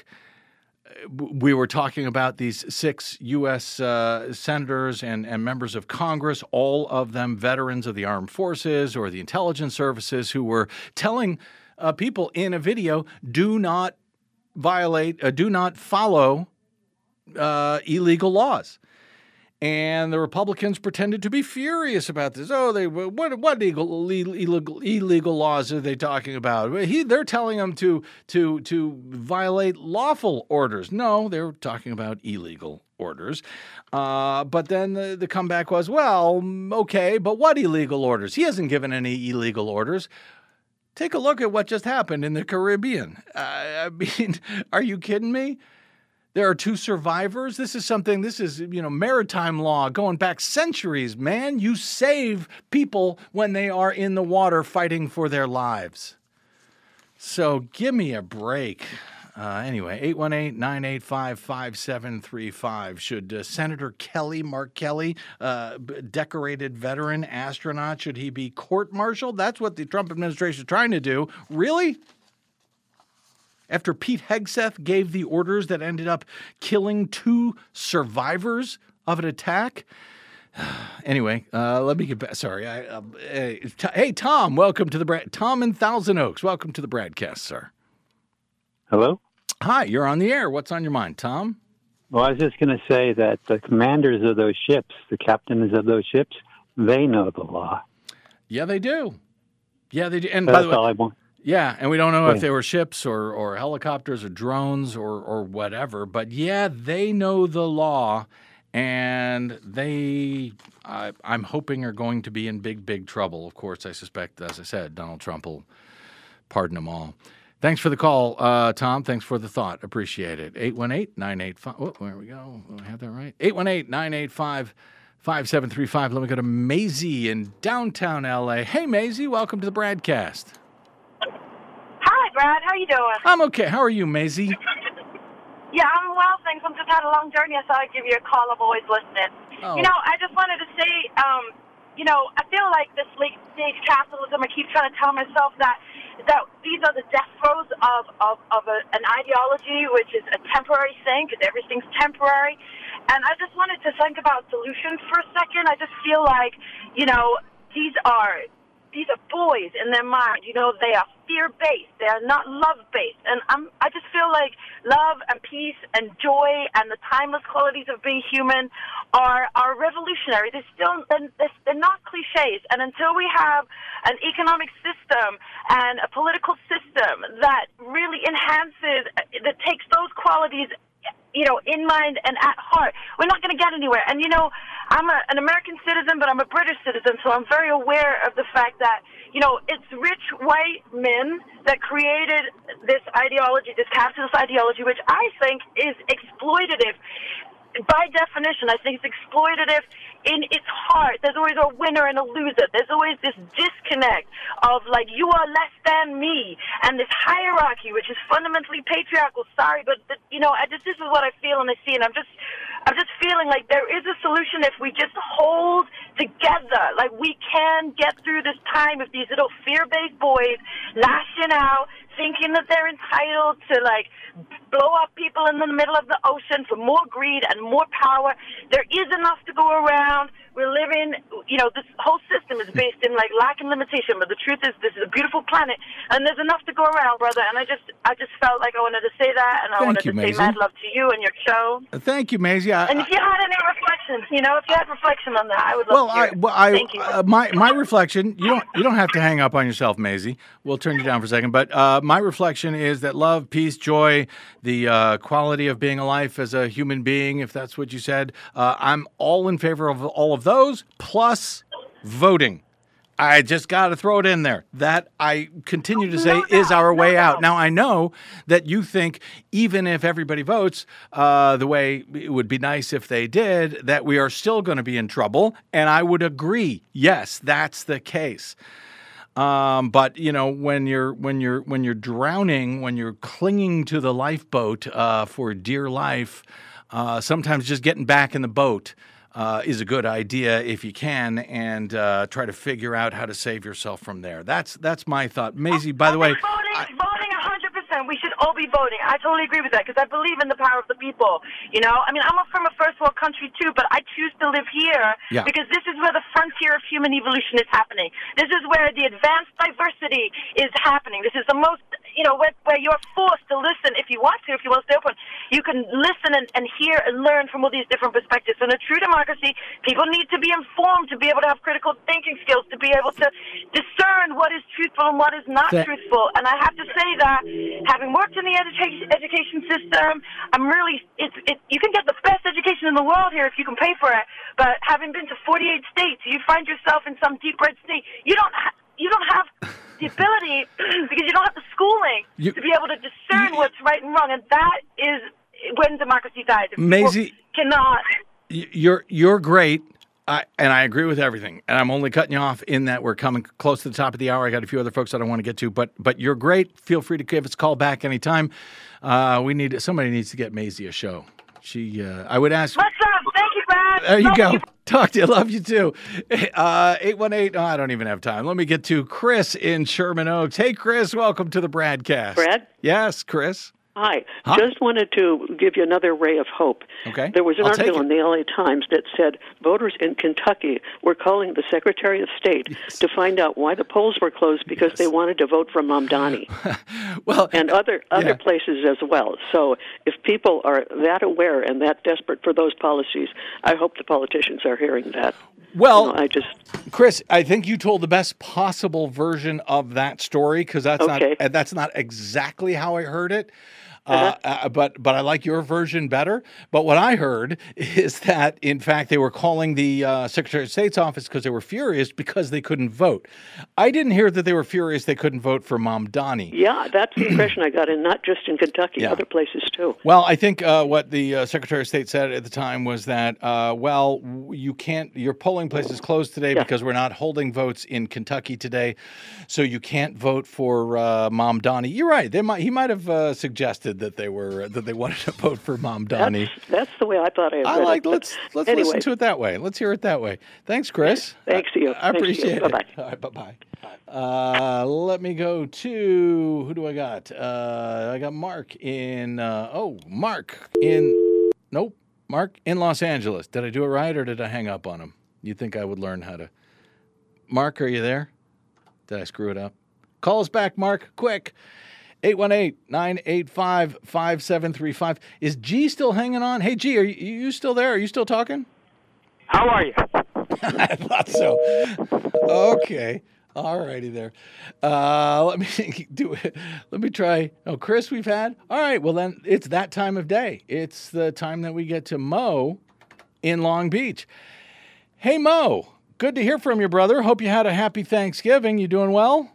we were talking about these six U S uh, senators and, and members of Congress, all of them veterans of the armed forces or the intelligence services, who were telling uh, people in a video, do not violate, uh, do not follow uh, illegal laws. And the Republicans pretended to be furious about this. Oh, they what what illegal illegal illegal laws are they talking about? He they're telling them to to to violate lawful orders. No, they're talking about illegal orders. Uh, but then the, the comeback was, well, okay, but what illegal orders? He hasn't given any illegal orders. Take a look at what just happened in the Caribbean. Uh, I mean, are you kidding me? There are two survivors. This is something, this is, you know, maritime law going back centuries, man. You save people when they are in the water fighting for their lives. So give me a break. Uh, anyway, eight one eight, nine eight five, five seven three five. Should uh, Senator Kelly, Mark Kelly, uh, decorated veteran astronaut, should he be court-martialed? That's what the Trump administration is trying to do. Really? After Pete Hegseth gave the orders that ended up killing two survivors of an attack? Anyway, uh, let me get back. Sorry. I, uh, hey, t- hey, Tom, welcome to the Brad. Tom in Thousand Oaks, welcome to the broadcast, sir. Hello? Hi, you're on the air. What's on your mind, Tom? Well, I was just going to say that the commanders of those ships, the captains of those ships, they know the law. Yeah, they do. Yeah, they do. And That's by the way, all I want. Yeah, and we don't know Right. if they were ships or, or helicopters or drones or, or whatever, but yeah, they know the law, and they, uh, I'm hoping, are going to be in big, big trouble. Of course, I suspect, as I said, Donald Trump will pardon them all. Thanks for the call, uh, Tom. Thanks for the thought. Appreciate it. eight one eight, nine eight five, oh, there we go. Do I have that right? eight one eight, nine eight five, five seven three five. Let me go to Maisie in downtown L A. Hey, Maisie, welcome to the broadcast. Hi, Brad. How you doing? I'm okay. How are you, Maisie? Yeah, I'm well, thanks. I'm just had a long journey. I thought I'd give you a call. I'm always listening. Oh. You know, I just wanted to say, um, you know, I feel like this late-stage capitalism, I keep trying to tell myself that that these are the death throes of, of, of a, an ideology, which is a temporary thing, because everything's temporary. And I just wanted to think about solutions for a second. I just feel like, you know, these are these are boys in their mind. You know, they are fear-based. They are not love-based. And I'm, I just feel like love and peace and joy and the timeless qualities of being human are are revolutionary. They're still they're, they're not cliches. And until we have an economic system and a political system that really enhances, that takes those qualities, you know, in mind and at heart, we're not going to get anywhere. And, you know, I'm a, an American citizen, but I'm a British citizen, so I'm very aware of the fact that, you know, it's rich white men that created this ideology, this capitalist ideology, which I think is exploitative. By definition, I think it's exploitative in its heart. There's always a winner and a loser. There's always this disconnect of, like, you are less than me, and this hierarchy, which is fundamentally patriarchal. Sorry, but, but you know, I just this is what I feel and I see, and I'm just, I'm just feeling like there is a solution if we just hold together. Like, we can get through this time if these little fear-based boys lashing out, thinking that they're entitled to, like, blow up people in the middle of the ocean for more greed and more power. There is enough to go around. We're living, you know, this whole system is based in, like, lack and limitation, but the truth is this is a beautiful planet, and there's enough to go around, brother. And I just I just felt like I wanted to say that, and I Thank wanted you, to Maisie. say mad love to you and your show. Thank you, Maisie. I, And if you had any reflection, you know, if you had reflection on that, I would love well, to hear I, it. well, I, Thank you. uh, my my reflection. You don't you don't have to hang up on yourself, Maisie. We'll turn you down for a second. But uh, my reflection is that love, peace, joy, the uh, quality of being alive as a human being, if that's what you said, uh, I'm all in favor of all of those. Plus, voting. I just got to throw it in there. That I continue to say No is doubt, our no way doubt. out. Now, I know that you think even if everybody votes uh, the way it would be nice if they did, that we are still going to be in trouble. And I would agree. Yes, that's the case. Um, but you know, when you're when you're when you're drowning, when you're clinging to the lifeboat uh, for dear life, uh, sometimes just getting back in the boat uh, is a good idea if you can, and uh, try to figure out how to save yourself from there. That's that's my thought. Maisie, by the way, voting, I- voting one hundred percent. We should all be voting. I totally agree with that because I believe in the power of the people. You know, I mean, I'm from a first world country too, but I choose to live here Yeah. because this is where the frontier of human evolution is happening. This is where the advanced diversity is happening. This is the most, you know, where, where you're forced to listen if you want to, if you want to stay open. You can listen and, and hear and learn from all these different perspectives. In a true democracy, people need to be informed to be able to have critical thinking skills, to be able to discern what is truthful and what is not That- truthful. And I have to say that, having worked in the education education system, I'm really, it's, it, you can get the best education in the world here if you can pay for it. But having been to forty-eight states, you find yourself in some deep red state. You don't, ha- you don't have the ability because you don't have the schooling You- to be able to discern what's right and wrong, and that is when democracy dies. If people Maisie- cannot. Y- You're you're great, I, and I agree with everything. And I'm only cutting you off in that we're coming close to the top of the hour. I got a few other folks that I want to get to, but but you're great. Feel free to give us a call back anytime. Uh, we need somebody needs to get Maisie a show. She, uh, I would ask. What's up? Thank you, Brad. There you Love go. Talk to you. Love you too. Uh, eight one eight. Oh, I don't even have time. Let me get to Chris in Sherman Oaks. Hey, Chris. Welcome to the Bradcast. Brad? Yes, Chris. Hi. Huh? Just wanted to give you another ray of hope. Okay. There was an I'll take article it. in the L A Times that said voters in Kentucky were calling the Secretary of State Yes. to find out why the polls were closed because Yes. they wanted to vote for Mamdani. Well, and other other yeah. places as well. So if people are that aware and that desperate for those policies, I hope the politicians are hearing that. Well, You know, I just Chris, I think you told the best possible version of that story because that's Okay. not that's not exactly how I heard it. Uh-huh. Uh, uh, but but I like your version better. But what I heard is that, in fact, they were calling the uh, Secretary of State's office because they were furious because they couldn't vote. I didn't hear that they were furious they couldn't vote for Mamdani. yeah, that's the impression I got, and not just in Kentucky, Yeah. other places too. Well, I think uh, what the uh, Secretary of State said at the time was that, uh, well, w- you can't, your polling place is closed today Yeah. because we're not holding votes in Kentucky today, so you can't vote for uh, Mamdani. You're right. They might, he might have uh, suggested that they were that they wanted to vote for Mamdani. That's, that's the way I thought I I read like it. but let's let's anyway, listen to it that way. Let's hear it that way. Thanks, Chris. Thanks to you. I, I Thanks to you. appreciate it. Bye-bye. All right, bye bye. Uh, let me go to who do I got? Uh, I got Mark in. Uh, oh, Mark in. Nope, Mark in Los Angeles. Did I do it right or did I hang up on him? You think I would learn how to Mark, are you there? Did I screw it up? Call us back, Mark, quick. eight one eight, nine eight five, five seven three five. Is G still hanging on? Hey, G, are you, you still there? Are you still talking? How are you? I thought so. Okay. All righty there. Uh, let me do it. Let me try. Oh, Chris, we've had. All right. Well, then it's that time of day. It's the time that we get to Mo in Long Beach. Hey, Mo. Good to hear from you, brother. Hope you had a happy Thanksgiving. You doing well?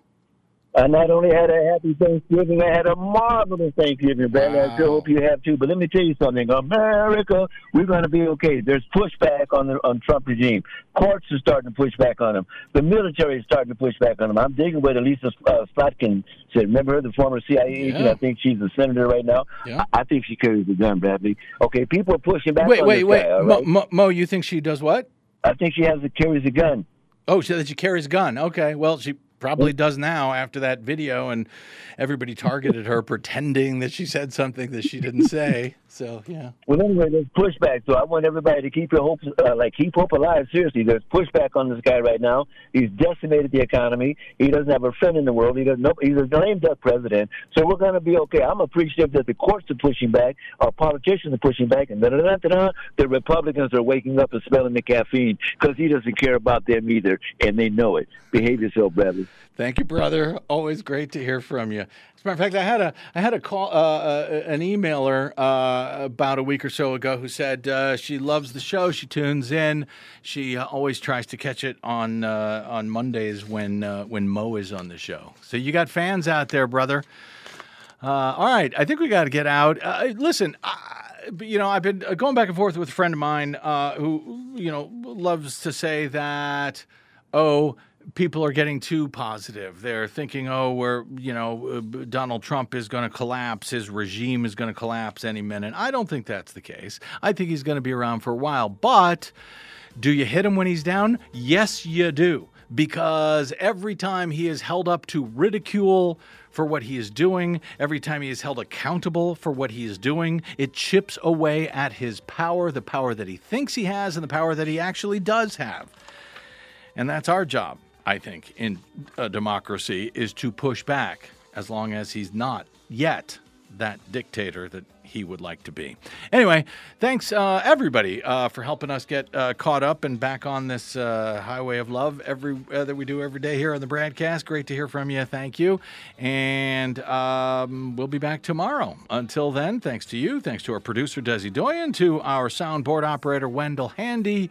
I not only had a happy Thanksgiving, I had a marvelous Thanksgiving, brother. Wow. I sure hope you have too. But let me tell you something. America, we're going to be okay. There's pushback on the on Trump regime. Courts are starting to push back on him. The military is starting to push back on him. I'm digging what Elisa uh, Slotkin said. Remember her, the former C I A agent? Yeah. I think she's a senator right now. Yeah. I, I think she carries a gun, Bradley. Okay, people are pushing back wait, on wait, this wait. guy. All Mo, right? Mo, Mo, you think she does what? I think she has a, carries a gun. Oh, so that she carries a gun. Okay. Well, she probably does now after that video, and everybody targeted her pretending that she said something that she didn't say. So, yeah. Well, anyway, there's pushback. So I want everybody to keep your hopes, uh, like keep hope alive. Seriously, there's pushback on this guy right now. He's decimated the economy. He doesn't have a friend in the world. He doesn't know. He's a lame duck president. So we're going to be okay. I'm appreciative that the courts are pushing back, our politicians are pushing back, and da-da-da-da-da, the Republicans are waking up and smelling the caffeine because he doesn't care about them either, and they know it. Behave yourself, Bradley. Thank you, brother. Always great to hear from you. As a matter of fact, I had a I had a call uh, uh, an emailer uh, about a week or so ago who said uh, she loves the show. She tunes in. She uh, always tries to catch it on uh, on Mondays when uh, when Mo is on the show. So you got fans out there, brother. Uh, all right, I think we got to get out. Uh, listen. I, You know, I've been going back and forth with a friend of mine uh, who, you know, loves to say that, oh, people are getting too positive. They're thinking, oh, we're, you know, Donald Trump is going to collapse. His regime is going to collapse any minute. I don't think that's the case. I think he's going to be around for a while. But do you hit him when he's down? Yes, you do. Because every time he is held up to ridicule for what he is doing, every time he is held accountable for what he is doing, it chips away at his power, the power that he thinks he has and the power that he actually does have. And that's our job, I think, in a democracy, is to push back as long as he's not yet that dictator that he would like to be. Anyway, thanks, uh, everybody, uh, for helping us get uh, caught up and back on this uh, highway of love every uh, that we do every day here on the Bradcast. Great to hear from you. Thank you. And um, we'll be back tomorrow. Until then, thanks to you. Thanks to our producer, Desi Doyen, to our soundboard operator, Wendell Handy,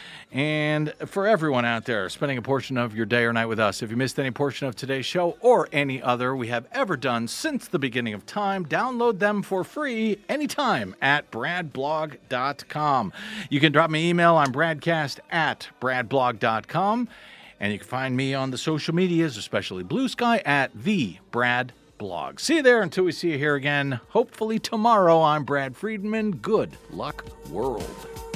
and for everyone out there spending a portion of your day or night with us. If you missed any portion of today's show or any other we have ever done since the beginning of time, download them for free anytime at brad blog dot com. You can drop me an email on bradcast at brad blog dot com, and you can find me on the social medias, especially Blue Sky, at the Brad Blog. See you there until we see you here again, hopefully tomorrow. I'm Brad Friedman. Good luck, world.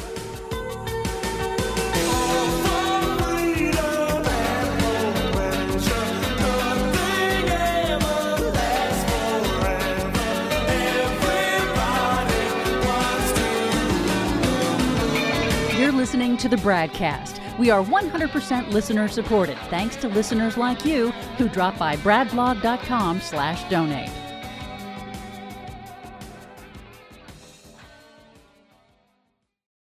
Listening to the Bradcast. We are one hundred percent listener supported, thanks to listeners like you who drop by brad blog dot com slash donate.